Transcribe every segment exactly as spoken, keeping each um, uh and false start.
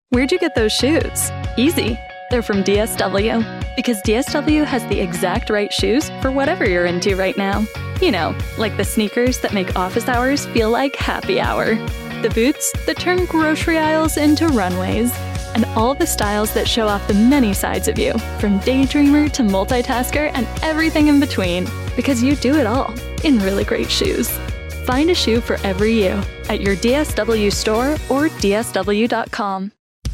Where'd you get those shoes? Easy. They're from D S W. Because D S W has the exact right shoes for whatever you're into right now. You know, like the sneakers that make office hours feel like happy hour. The boots that turn grocery aisles into runways. And all the styles that show off the many sides of you, from daydreamer to multitasker and everything in between. Because you do it all in really great shoes. Find a shoe for every you at your D S W store or D S W dot com.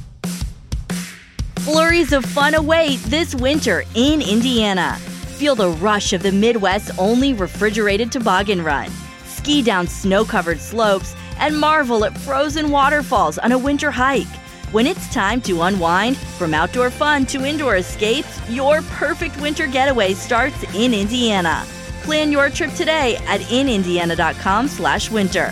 Flurries of fun await this winter in Indiana. Feel the rush of the Midwest's only refrigerated toboggan run. Ski down snow-covered slopes and marvel at frozen waterfalls on a winter hike. When it's time to unwind, from outdoor fun to indoor escapes, your perfect winter getaway starts in Indiana. Plan your trip today at in indiana dot com slash winter.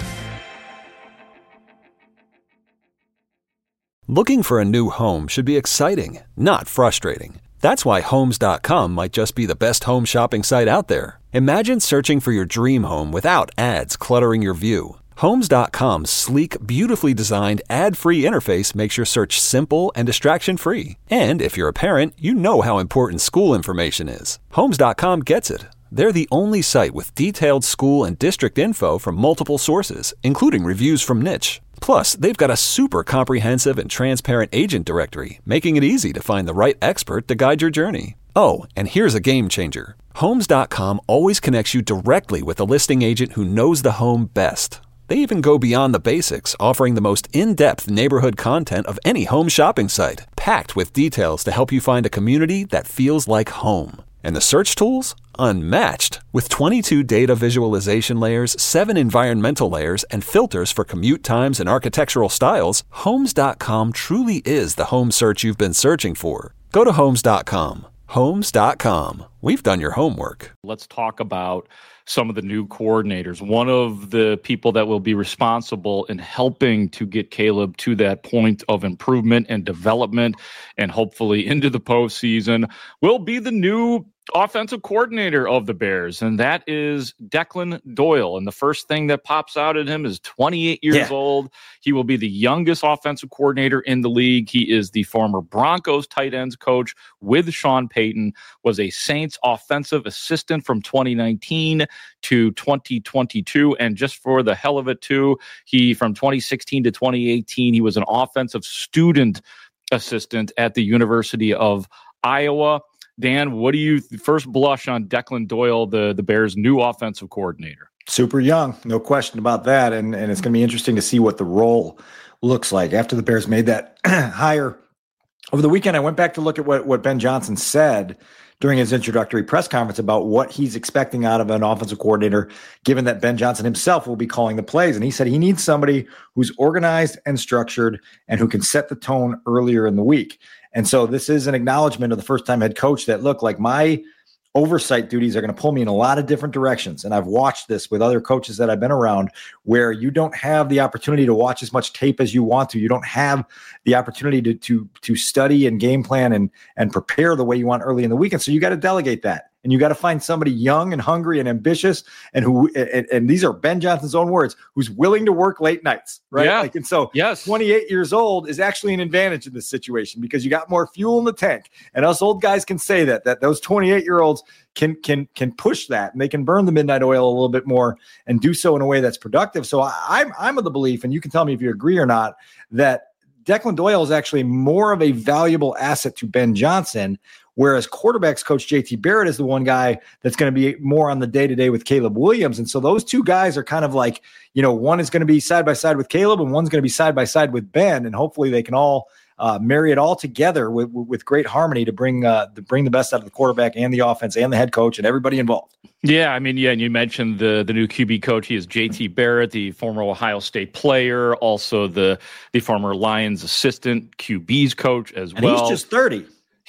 Looking for a new home should be exciting, not frustrating. That's why Homes dot com might just be the best home shopping site out there. Imagine searching for your dream home without ads cluttering your view. Homes dot com's sleek, beautifully designed, ad-free interface makes your search simple and distraction-free. And if you're a parent, you know how important school information is. Homes dot com gets it. They're the only site with detailed school and district info from multiple sources, including reviews from Niche. Plus, they've got a super comprehensive and transparent agent directory, making it easy to find the right expert to guide your journey. Oh, and here's a game changer. Homes dot com always connects you directly with a listing agent who knows the home best. They even go beyond the basics, offering the most in-depth neighborhood content of any home shopping site, packed with details to help you find a community that feels like home. And the search tools? Unmatched. With twenty-two data visualization layers, seven environmental layers, and filters for commute times and architectural styles, Homes dot com truly is the home search you've been searching for. Go to Homes dot com. Homes dot com. We've done your homework. Let's talk about some of the new coordinators. One of the people that will be responsible in helping to get Caleb to that point of improvement and development and hopefully into the postseason will be the new offensive coordinator of the Bears, and that is Declan Doyle. And the first thing that pops out at him is twenty-eight years yeah. old. He will be the youngest offensive coordinator in the league. He is the former Broncos tight ends coach with Sean Payton, was a Saints offensive assistant from twenty nineteen to twenty twenty-two. And just for the hell of it too, he from twenty sixteen to twenty eighteen, he was an offensive student assistant at the University of Iowa. Dan, what do you first blush on Declan Doyle, the, the Bears' new offensive coordinator? Super young, no question about that. And, and it's going to be interesting to see what the role looks like after the Bears made that hire. Over the weekend, I went back to look at what, what Ben Johnson said during his introductory press conference about what he's expecting out of an offensive coordinator, given that Ben Johnson himself will be calling the plays. And he said he needs somebody who's organized and structured and who can set the tone earlier in the week. And so this is an acknowledgement of the first-time head coach that, look, like my oversight duties are going to pull me in a lot of different directions. And I've watched this with other coaches that I've been around where you don't have the opportunity to watch as much tape as you want to. You don't have the opportunity to to to study and game plan and, and prepare the way you want early in the weekend. So you got to delegate that. And you got to find somebody young and hungry and ambitious and who, and, and these are Ben Johnson's own words, who's willing to work late nights, right? Yeah. Like, and so yes. twenty-eight years old is actually an advantage in this situation because you got more fuel in the tank. And us old guys can say that, that those twenty-eight year olds can, can, can push that and they can burn the midnight oil a little bit more and do so in a way that's productive. So I, I'm, I'm of the belief, and you can tell me if you agree or not, that Declan Doyle is actually more of a valuable asset to Ben Johnson, whereas quarterbacks coach J T Barrett is the one guy that's going to be more on the day-to-day with Caleb Williams. And so those two guys are kind of like, you know, one is going to be side by side with Caleb and one's going to be side by side with Ben. And hopefully they can all uh, marry it all together with, with great harmony to bring uh, to bring the best out of the quarterback and the offense and the head coach and everybody involved. Yeah, I mean, yeah, and you mentioned the the new Q B coach. He is J T Barrett, the former Ohio State player, also the the former Lions assistant Q B's coach as and well. He's just thirty.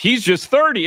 He's just thirty.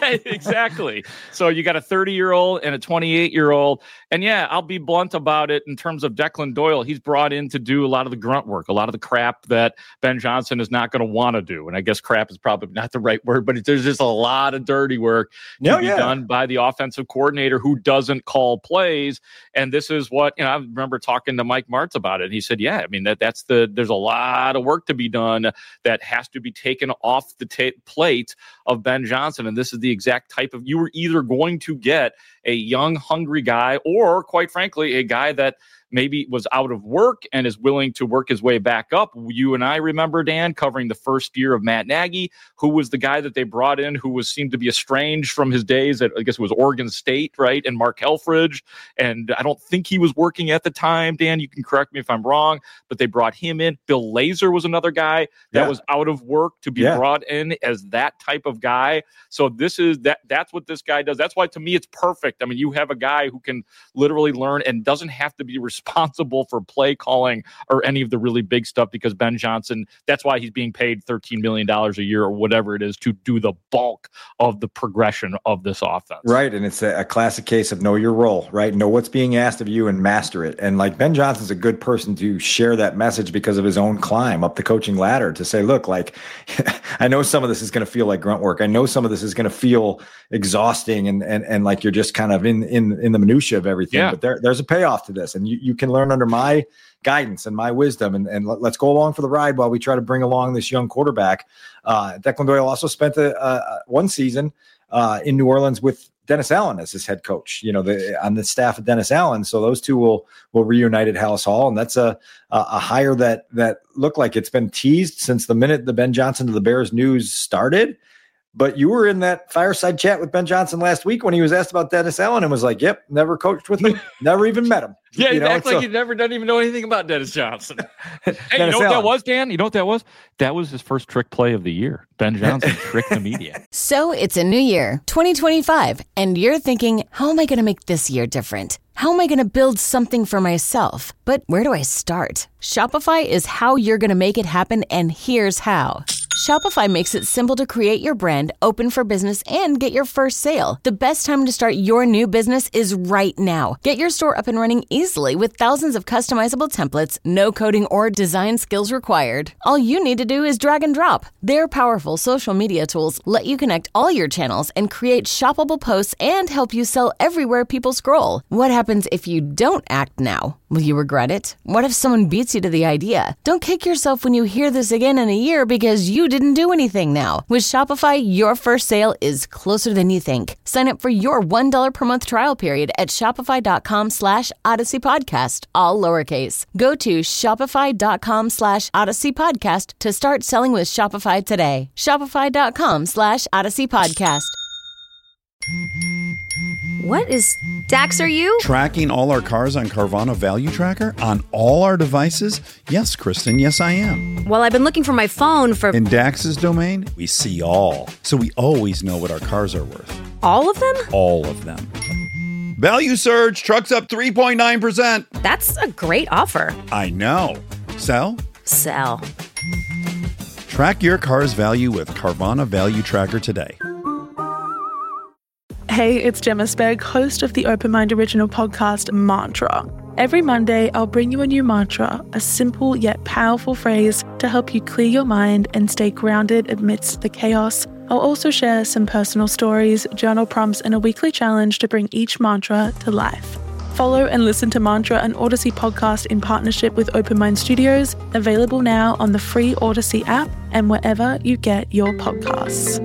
Exactly. So you got a thirty-year-old and a twenty-eight-year-old. And yeah, I'll be blunt about it in terms of Declan Doyle. He's brought in to do a lot of the grunt work, a lot of the crap that Ben Johnson is not going to want to do. And I guess crap is probably not the right word, but there's just a lot of dirty work to oh, be yeah. done by the offensive coordinator who doesn't call plays. And this is what, you know, I remember talking to Mike Martz about it. And he said, yeah, I mean, that that's the, there's a lot of work to be done that has to be taken off the ta- plate of Ben Johnson. And this is the exact type of, you were either going to get a young, hungry guy, or quite frankly, a guy that maybe was out of work and is willing to work his way back up. You and I remember, Dan, covering the first year of Matt Nagy, who was the guy that they brought in, who was seemed to be estranged from his days at, I guess it was Oregon State, right? And Mark Helfrich. And I don't think he was working at the time. Dan, you can correct me if I'm wrong, but they brought him in. Bill Lazor was another guy that yeah. was out of work to be yeah. brought in as that type of guy. So this is that, that's what this guy does. That's why, to me, it's perfect. I mean, you have a guy who can literally learn and doesn't have to be responsible responsible for play calling or any of the really big stuff, because Ben Johnson, that's why he's being paid thirteen million dollars a year or whatever it is to do the bulk of the progression of this offense. Right. And it's a, a classic case of know your role, right? Know what's being asked of you and master it. And like Ben Johnson's a good person to share that message because of his own climb up the coaching ladder, to say, look, like, I know some of this is going to feel like grunt work. I know some of this is going to feel exhausting and, and, and like you're just kind of in, in, in the minutia of everything, yeah. but there, there's a payoff to this. And you, you can learn under my guidance and my wisdom, and, and let's go along for the ride while we try to bring along this young quarterback. Uh, Declan Doyle also spent a, a, one season uh, in New Orleans with Dennis Allen as his head coach, you know, the, on the staff of Dennis Allen. So those two will, will reunite at Hallis Hall. And that's a, a, a hire that, that looked like it's been teased since the minute the Ben Johnson to the Bears news started. But you were in that fireside chat with Ben Johnson last week when he was asked about Dennis Allen and was like, yep, never coached with him, never even met him. Yeah, you you know, act so, like you never done even know anything about Dennis Johnson. Hey, Dennis you know what Allen. that was, Dan? You know what that was? That was his first trick play of the year. Ben Johnson tricked the media. So it's a new year, twenty twenty-five, and you're thinking, how am I going to make this year different? How am I going to build something for myself? But where do I start? Shopify is how you're going to make it happen, and here's how. Shopify makes it simple to create your brand, open for business, and get your first sale. The best time to start your new business is right now. Get your store up and running easily with thousands of customizable templates, no coding or design skills required. All you need to do is drag and drop. Their powerful social media tools let you connect all your channels and create shoppable posts and help you sell everywhere people scroll. What happens if you don't act now? Will you regret it? What if someone beats you to the idea? Don't kick yourself when you hear this again in a year because you didn't do anything now. With Shopify, your first sale is closer than you think. Sign up for your one dollar per month trial period at shopify.com slash Odyssey Podcast, all lowercase. Go to shopify.com slash Odyssey Podcast to start selling with Shopify today. Shopify.com slash Odyssey Podcast. What is Dax, are you? Tracking all our cars on Carvana Value Tracker on all our devices? Yes, Kristen, yes, I am. Well, I've been looking for my phone for... In Dax's domain, we see all. So we always know what our cars are worth. All of them? All of them. Value surge, trucks up three point nine percent. That's a great offer. I know. Sell? Sell. Track your car's value with Carvana Value Tracker today. Hey, it's Gemma Spegg, host of the Open Mind original podcast, Mantra. Every Monday, I'll bring you a new mantra, a simple yet powerful phrase to help you clear your mind and stay grounded amidst the chaos. I'll also share some personal stories, journal prompts, and a weekly challenge to bring each mantra to life. Follow and listen to Mantra, an Odyssey podcast in partnership with Open Mind Studios, available now on the free Odyssey app and wherever you get your podcasts.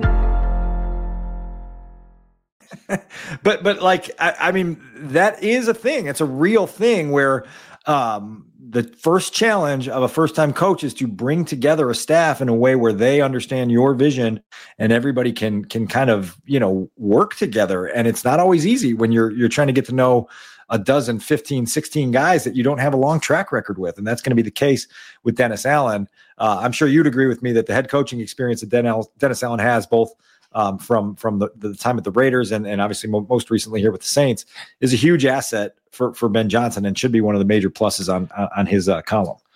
but but like I, I mean that is a thing. It's a real thing where um, the first challenge of a first-time coach is to bring together a staff in a way where they understand your vision and everybody can can kind of you know work together. And it's not always easy when you're you're trying to get to know a dozen, fifteen, sixteen guys that you don't have a long track record with, and that's going to be the case with Dennis Allen. Uh, I'm sure you'd agree with me that the head coaching experience that Dennis Allen has, both Um, from from the, the time at the Raiders and, and obviously mo- most recently here with the Saints, is a huge asset for, for Ben Johnson and should be one of the major pluses on on his uh, column.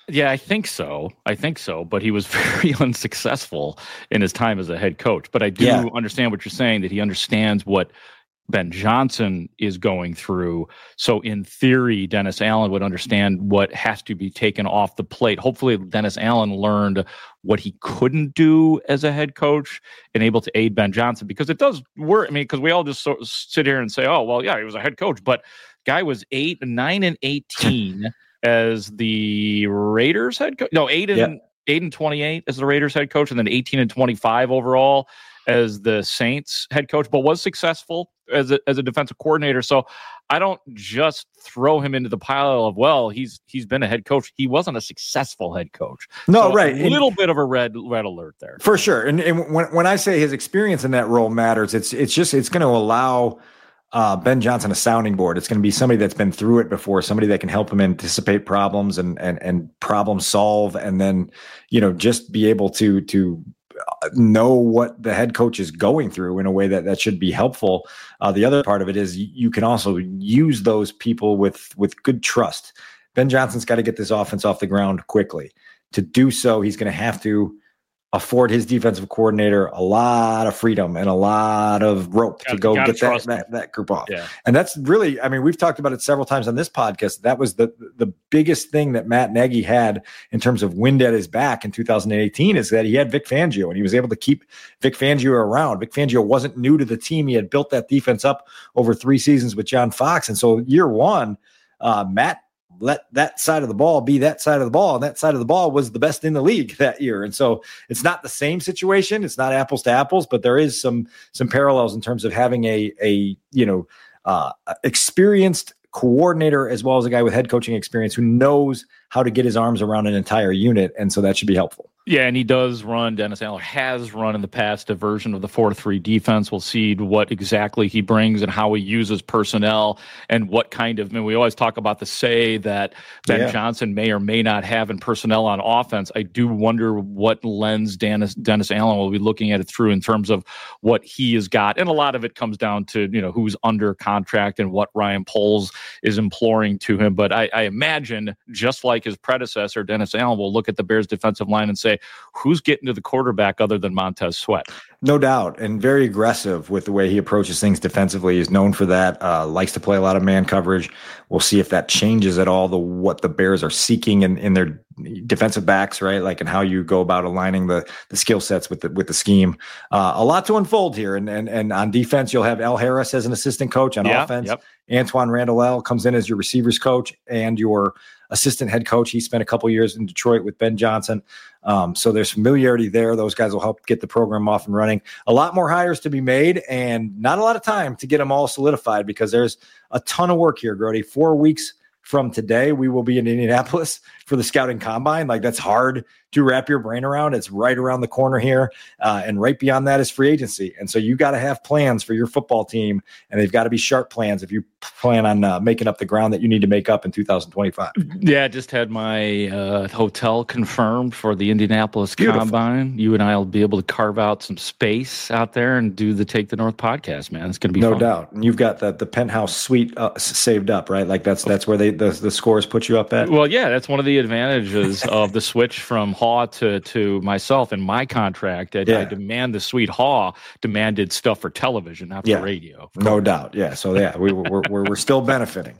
Yeah, I think so. I think so. But he was very unsuccessful in his time as a head coach. But I do Yeah. understand what you're saying, that he understands what Ben Johnson is going through. So in theory, Dennis Allen would understand what has to be taken off the plate. Hopefully, Dennis Allen learned what he couldn't do as a head coach and able to aid Ben Johnson, because it does work. I mean, because we all just so, sit here and say, oh, well, yeah, he was a head coach, but guy was eight, nine and eighteen as the Raiders head coach. No, eight and Yeah. eight and twenty-eight as the Raiders head coach, and then eighteen and twenty-five overall as the Saints head coach, but was successful as a, as a defensive coordinator. So I don't just throw him into the pile of, well, he's he's been a head coach. He wasn't a successful head coach. No, So right. A little bit of a red red alert there. For sure. And, and when, when I say his experience in that role matters, it's it's just it's going to allow uh, Ben Johnson a sounding board. It's going to be somebody that's been through it before, somebody that can help him anticipate problems and and and problem solve, and then, you know, just be able to to know what the head coach is going through in a way that that should be helpful. Uh, the other part of it is you can also use those people with with good trust. Ben Johnson's got to get this offense off the ground quickly. To do so, he's going to have to afford his defensive coordinator a lot of freedom and a lot of rope Gotta- to go gotta get that, trust him. that that group off. Yeah. And that's really, I mean, we've talked about it several times on this podcast. That was the the biggest thing that Matt Nagy had in terms of wind at his back in two thousand eighteen, is that he had Vic Fangio, and he was able to keep Vic Fangio around. Vic Fangio wasn't new to the team. He had built that defense up over three seasons with John Fox. And so year one, uh, Matt let that side of the ball be that side of the ball. And that side of the ball was the best in the league that year. And so it's not the same situation. It's not apples to apples, but there is some, some parallels in terms of having a, a, you know, uh, experienced coordinator, as well as a guy with head coaching experience who knows how to get his arms around an entire unit. And so that should be helpful. Yeah, and he does run, Dennis Allen has run in the past a version of the four three defense. We'll see what exactly he brings and how he uses personnel and what kind of, I mean, we always talk about the say that Ben Yeah. Johnson may or may not have in personnel on offense. I do wonder what lens Dennis, Dennis Allen will be looking at it through in terms of what he has got. And a lot of it comes down to, you know, who's under contract and what Ryan Poles is imploring to him. But I, I imagine, just like his predecessor, Dennis Allen will look at the Bears defensive line and say, who's getting to the quarterback other than Montez Sweat? No doubt. And very aggressive with the way he approaches things defensively. He's known for that, uh, likes to play a lot of man coverage. We'll see if that changes at all the what the Bears are seeking in, in their defensive backs, right? Like, and how you go about aligning the the skill sets with the with the scheme. Uh, a lot to unfold here. And and and on defense, you'll have Al Harris as an assistant coach. On Yeah, offense, yep. Antoine Randall comes in as your receivers coach and your assistant head coach. He spent a couple years in Detroit with Ben Johnson. Um, so there's familiarity there. Those guys will help get the program off and running. A lot more hires to be made and not a lot of time to get them all solidified, because there's a ton of work here, Grody. Four weeks from today, we will be in Indianapolis for the scouting combine. Like, that's hard to wrap your brain around. It's right around the corner here. Uh, and right beyond that is free agency. And so you got to have plans for your football team, and they've got to be sharp plans if you plan on uh, making up the ground that you need to make up in two thousand twenty-five. Yeah, I just had my uh, hotel confirmed for the Indianapolis Beautiful. Combine. You and I will be able to carve out some space out there and do the Take the North podcast, man. It's going to be No fun. doubt. And you've got the, the penthouse suite uh, s- saved up, right? Like that's that's where they the, the scores put you up at. Well, yeah, that's one of the advantages of the switch from Haw to, to myself. In my contract, I, Yeah. I demand the suite. Haw demanded stuff for television, not Yeah. for radio. No doubt. Yeah. So yeah, we, we're, we're we're still benefiting.